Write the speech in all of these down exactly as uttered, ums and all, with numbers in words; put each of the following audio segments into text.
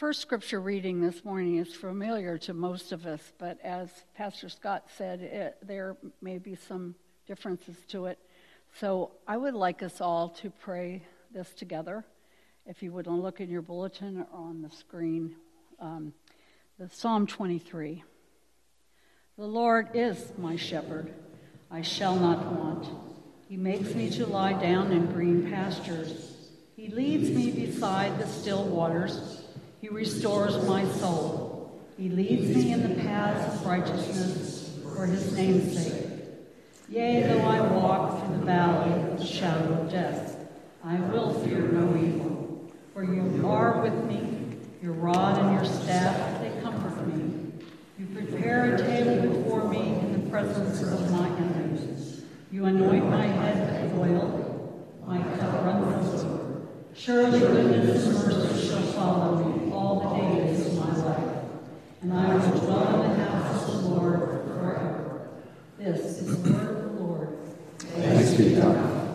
first scripture reading this morning is familiar to most of us, but as Pastor Scott said, it, there may be some differences to it. So I would like us all to pray this together. If you would look in your bulletin or on the screen, um, the Psalm twenty-three. The Lord is my shepherd, I shall not want. He makes me to lie down in green pastures. He leads me beside the still waters. He restores my soul. He leads me in the paths of righteousness for his name's sake. Yea, though I walk through the valley of the shadow of death, I will fear no evil. For you are with me, your rod and your staff, they comfort me. You prepare a table before me in the presence of my enemies. You anoint my head with oil, my cup runs over. Surely goodness and mercy shall follow me all the days of my life, and I will dwell in the house of the Lord forever. This is the word of the Lord. Thanks be to God.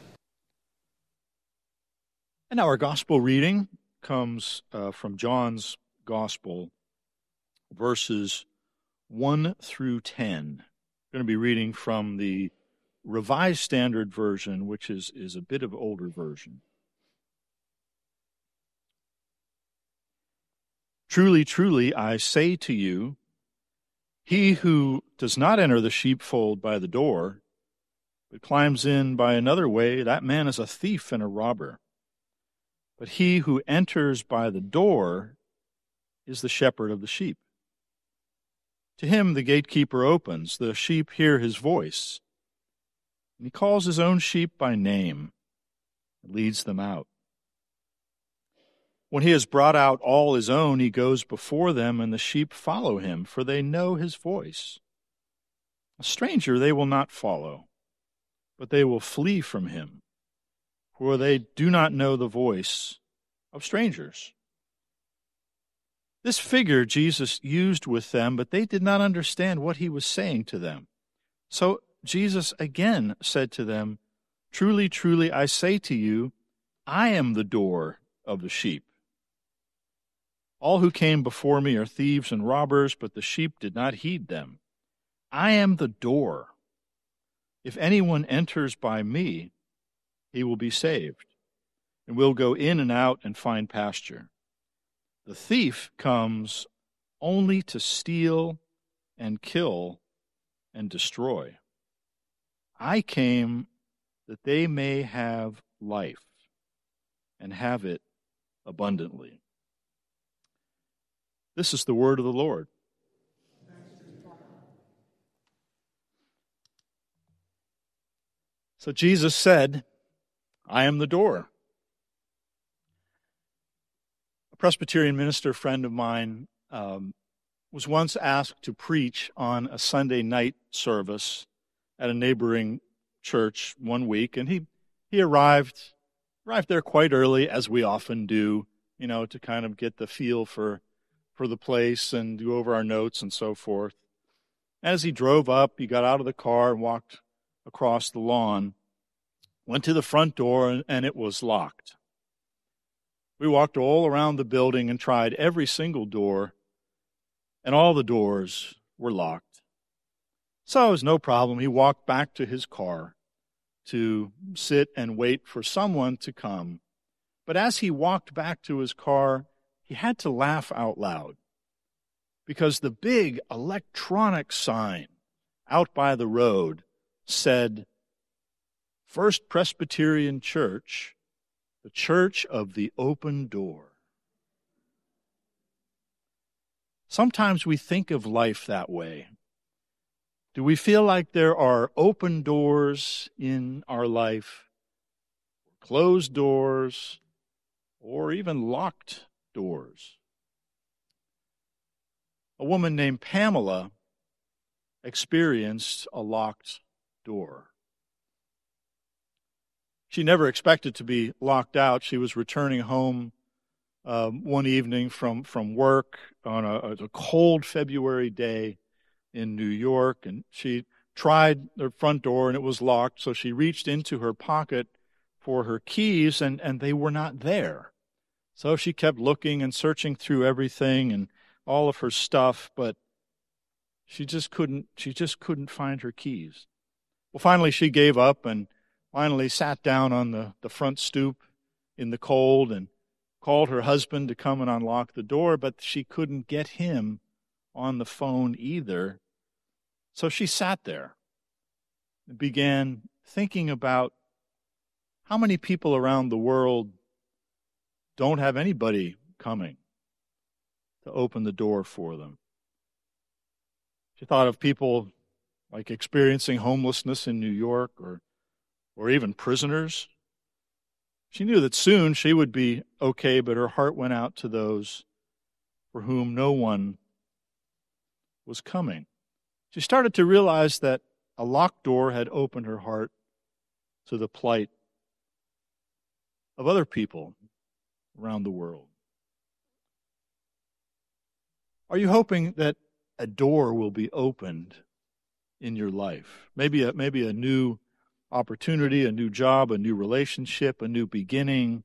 And now our gospel reading comes uh, from John's Gospel, verses one through ten. I'm going to be reading from the Revised Standard Version, which is, is a bit of an older version. Truly, truly, I say to you, he who does not enter the sheepfold by the door, but climbs in by another way, that man is a thief and a robber. But he who enters by the door is the shepherd of the sheep. To him the gatekeeper opens, the sheep hear his voice, and he calls his own sheep by name and leads them out. When he has brought out all his own, he goes before them, and the sheep follow him, for they know his voice. A stranger they will not follow, but they will flee from him, for they do not know the voice of strangers. This figure Jesus used with them, but they did not understand what he was saying to them. So Jesus again said to them, Truly, truly, I say to you, I am the door of the sheep. All who came before me are thieves and robbers, but the sheep did not heed them. I am the door. If anyone enters by me, he will be saved, and will go in and out and find pasture. The thief comes only to steal and kill and destroy. I came that they may have life and have it abundantly. This is the word of the Lord. So Jesus said, I am the door. A Presbyterian minister friend of mine um, was once asked to preach on a Sunday night service at a neighboring church one week, and he, he arrived, arrived there quite early, as we often do, you know, to kind of get the feel for for the place and go over our notes and so forth. As he drove up, he got out of the car and walked across the lawn, went to the front door, and it was locked. We walked all around the building and tried every single door, and all the doors were locked. So it was no problem. He walked back to his car to sit and wait for someone to come. But as he walked back to his car, he had to laugh out loud because the big electronic sign out by the road said, First Presbyterian Church, the Church of the Open Door. Sometimes we think of life that way. Do we feel like there are open doors in our life, closed doors, or even locked doors? A woman named Pamela experienced a locked door. She never expected to be locked out. She was returning home um, one evening from, from work on a, a cold February day in New York, and she tried the front door and it was locked, so she reached into her pocket for her keys, and, and they were not there. So she kept looking and searching through everything and all of her stuff, but she just couldn't, she just couldn't find her keys. Well, finally she gave up and finally sat down on the, the front stoop in the cold and called her husband to come and unlock the door, but she couldn't get him on the phone either. So she sat there and began thinking about how many people around the world don't have anybody coming to open the door for them. She thought of people like experiencing homelessness in New York or, or even prisoners. She knew that soon she would be okay, but her heart went out to those for whom no one was coming. She started to realize that a locked door had opened her heart to the plight of other people around the world. Are you hoping that a door will be opened in your life? Maybe a, maybe a new opportunity, a new job, a new relationship, a new beginning,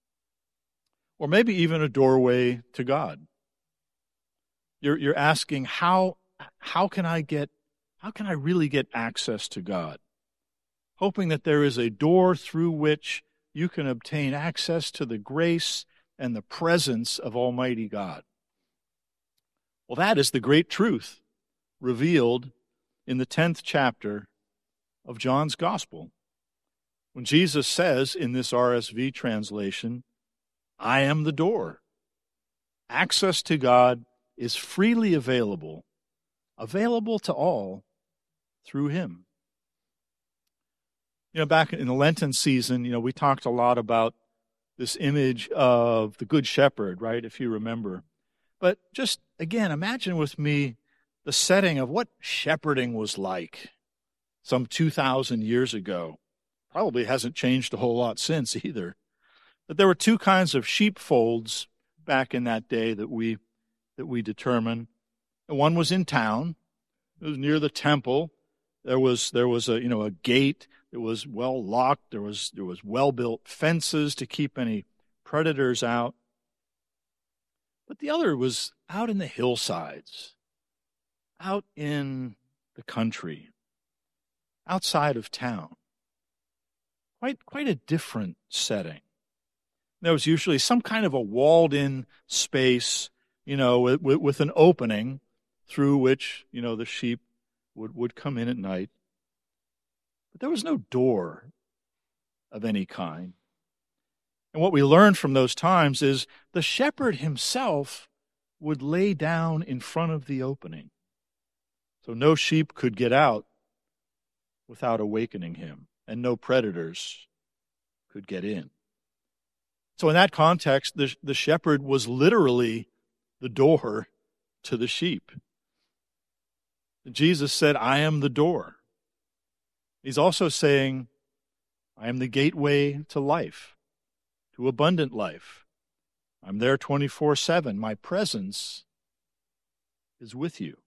or maybe even a doorway to God. You're, you're asking, how, how can I get, how can I really get access to God? Hoping that there is a door through which you can obtain access to the grace and the presence of Almighty God. Well, that is the great truth revealed in the tenth chapter of John's Gospel. When Jesus says in this R S V translation, I am the door. Access to God is freely available, available to all through Him. You know, back in the Lenten season, you know, we talked a lot about this image of the Good Shepherd, right, if you remember. But just, again, imagine with me the setting of what shepherding was like some two thousand years ago. Probably hasn't changed a whole lot since either. But there were two kinds of sheepfolds back in that day that we that we determine. One was in town. It was near the temple. There was there was a you know a gate. It was well locked. There was there was well built fences to keep any predators out. But the other was out in the hillsides, out in the country, outside of town. Quite quite a different setting. There was usually some kind of a walled-in space, you know, with, with an opening through which, you know, the sheep would, would come in at night. But there was no door of any kind. And what we learned from those times is the shepherd himself would lay down in front of the opening. So no sheep could get out without awakening him, and no predators could get in. So in that context, the, the shepherd was literally the door to the sheep. Jesus said, I am the door. He's also saying, I am the gateway to life, to abundant life. I'm there twenty-four seven. My presence is with you.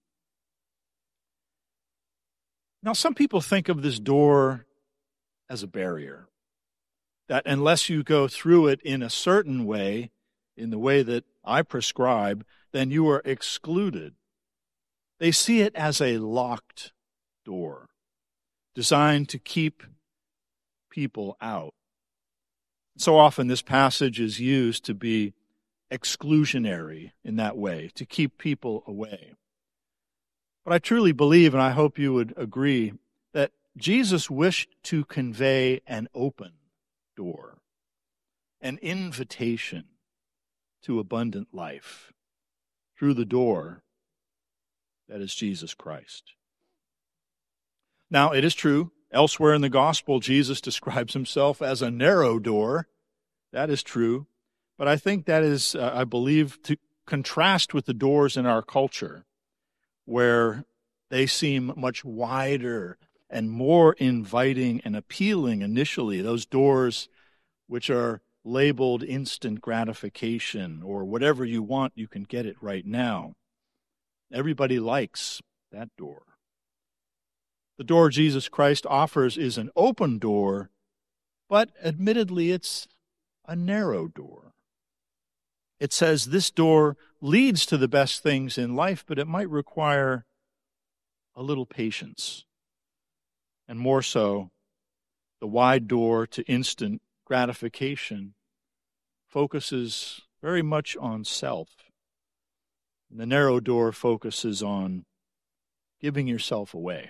Now, some people think of this door as a barrier, that unless you go through it in a certain way, in the way that I prescribe, then you are excluded. They see it as a locked door, designed to keep people out. So often this passage is used to be exclusionary in that way, to keep people away. But I truly believe, and I hope you would agree, that Jesus wished to convey an open door, an invitation to abundant life through the door that is Jesus Christ. Now, it is true, elsewhere in the gospel, Jesus describes himself as a narrow door. That is true. But I think that is, uh, I believe, to contrast with the doors in our culture, where they seem much wider and more inviting and appealing initially. Those doors which are labeled instant gratification, or whatever you want, you can get it right now. Everybody likes that door. The door Jesus Christ offers is an open door, but admittedly it's a narrow door. it says this door leads to the best things in life, but it might require a little patience. And more so, the wide door to instant gratification focuses very much on self. And the narrow door focuses on giving yourself away.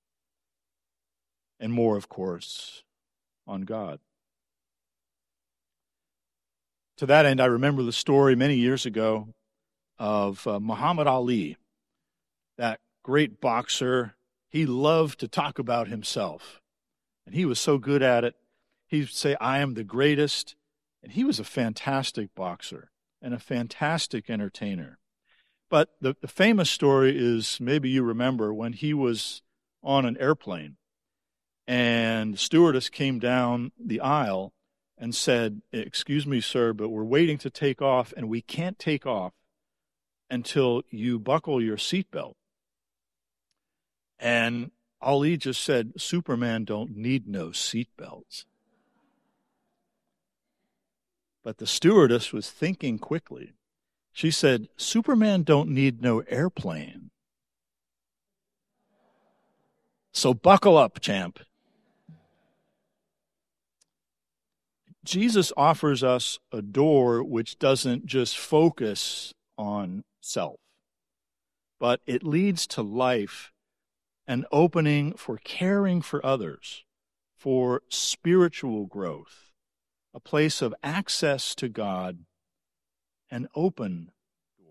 And more, of course, on God. To that end, I remember the story many years ago of uh, Muhammad Ali, that great boxer. He loved to talk about himself, and he was so good at it. He'd say, I am the greatest, and he was a fantastic boxer and a fantastic entertainer. But the, the famous story is, maybe you remember, when he was on an airplane, and the stewardess came down the aisle and said, excuse me, sir, but we're waiting to take off, and we can't take off until you buckle your seatbelt. And Ali just said, Superman don't need no seatbelts. But the stewardess was thinking quickly. She said, Superman don't need no airplane. So buckle up, champ. Jesus offers us a door which doesn't just focus on self, but it leads to life, an opening for caring for others, for spiritual growth, a place of access to God, an open door.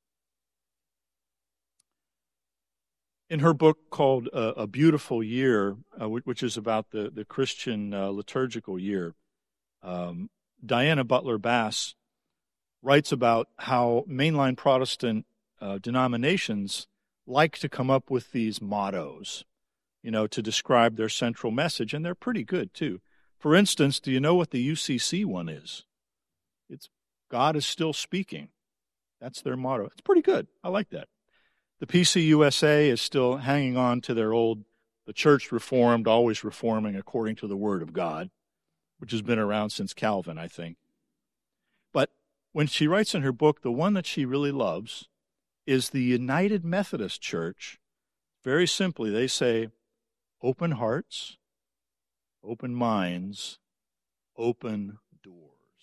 In her book called uh, A Beautiful Year, uh, which is about the, the Christian uh, liturgical year, um, Diana Butler Bass writes about how mainline Protestant uh, denominations like to come up with these mottos, you know, to describe their central message, and they're pretty good, too. For instance, do you know what the U C C one is? It's God is still speaking. That's their motto. It's pretty good. I like that. The P C U S A is still hanging on to their old, the church reformed, always reforming according to the Word of God, which has been around since Calvin, I think. But when she writes in her book, the one that she really loves is the United Methodist Church. Very simply, they say, open hearts, open minds, open doors.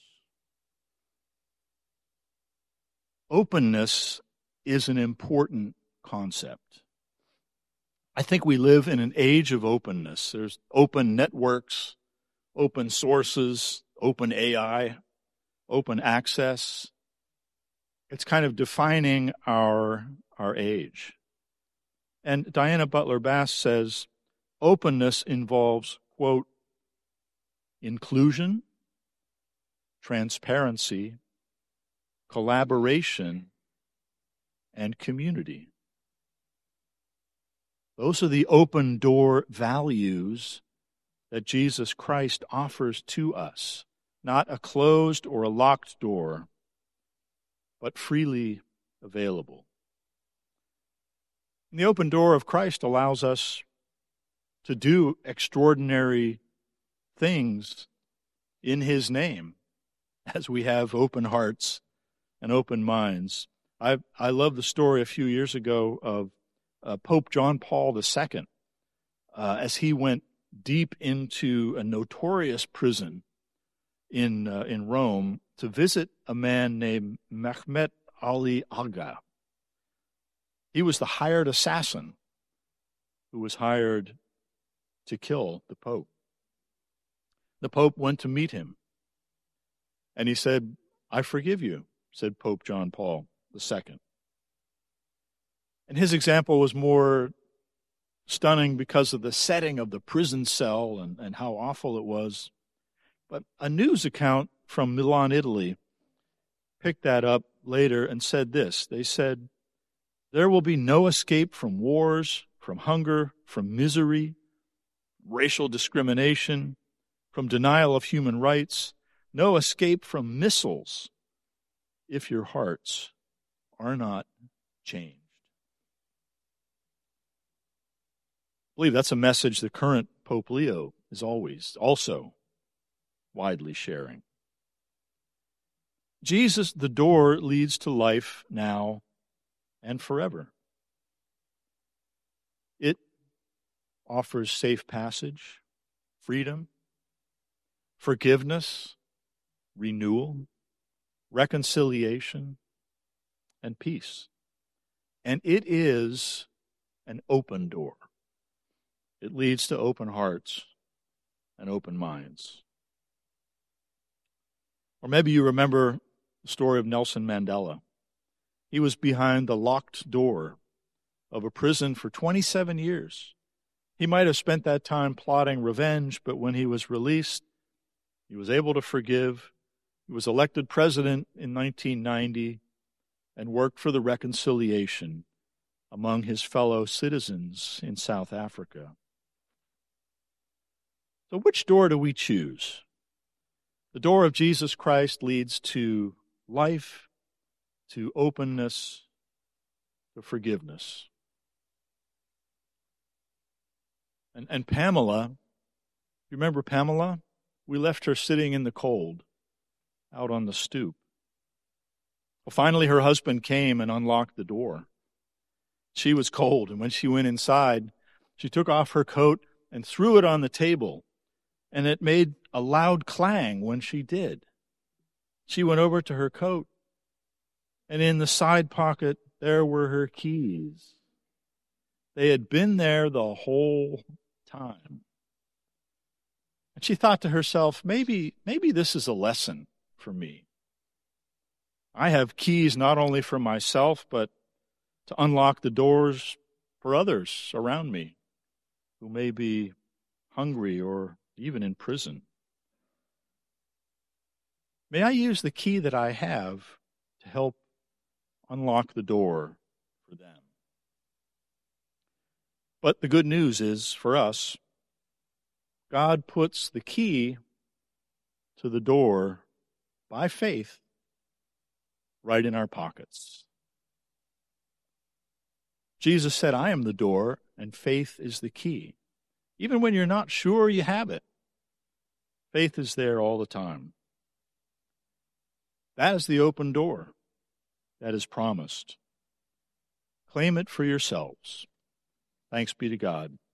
Openness is an important concept. I think we live in an age of openness. There's open networks, open sources, open A I, open access. It's kind of defining our, our age. And Diana Butler Bass says, openness involves, quote, inclusion, transparency, collaboration, and community. Those are the open door values that Jesus Christ offers to us, not a closed or a locked door, but freely available. And the open door of Christ allows us to do extraordinary things in His name as we have open hearts and open minds. I I love the story a few years ago of uh, Pope John Paul the Second uh, as he went deep into a notorious prison in uh, in Rome to visit a man named Mehmet Ali Agha. He was the hired assassin who was hired to kill the Pope. The Pope went to meet him, and he said, I forgive you, said Pope John Paul the Second. And his example was more stunning because of the setting of the prison cell and, and how awful it was. But a news account from Milan, Italy, picked that up later and said this. They said, there will be no escape from wars, from hunger, from misery, racial discrimination, from denial of human rights, no escape from missiles if your hearts are not changed. I believe that's a message the current Pope Leo is always also widely sharing. Jesus, the door, leads to life now and forever. It offers safe passage, freedom, forgiveness, renewal, reconciliation, and peace. And it is an open door. It leads to open hearts and open minds. Or maybe you remember the story of Nelson Mandela. He was behind the locked door of a prison for twenty-seven years. He might have spent that time plotting revenge, but when he was released, he was able to forgive. He was elected president in nineteen ninety and worked for the reconciliation among his fellow citizens in South Africa. So which door do we choose? The door of Jesus Christ leads to life, to openness, to forgiveness. And, and Pamela, you remember Pamela? We left her sitting in the cold out on the stoop. Well, finally her husband came and unlocked the door. She was cold, and when she went inside, she took off her coat and threw it on the table, and it made a loud clang when she did. She went over to her coat, and in the side pocket, there were her keys. They had been there the whole time. And she thought to herself, maybe, maybe this is a lesson for me. I have keys not only for myself, but to unlock the doors for others around me who may be hungry or even in prison. May I use the key that I have to help unlock the door for them. But the good news is, for us, God puts the key to the door by faith right in our pockets. Jesus said, I am the door, and faith is the key. Even when you're not sure you have it, faith is there all the time. That is the open door that is promised. Claim it for yourselves. Thanks be to God.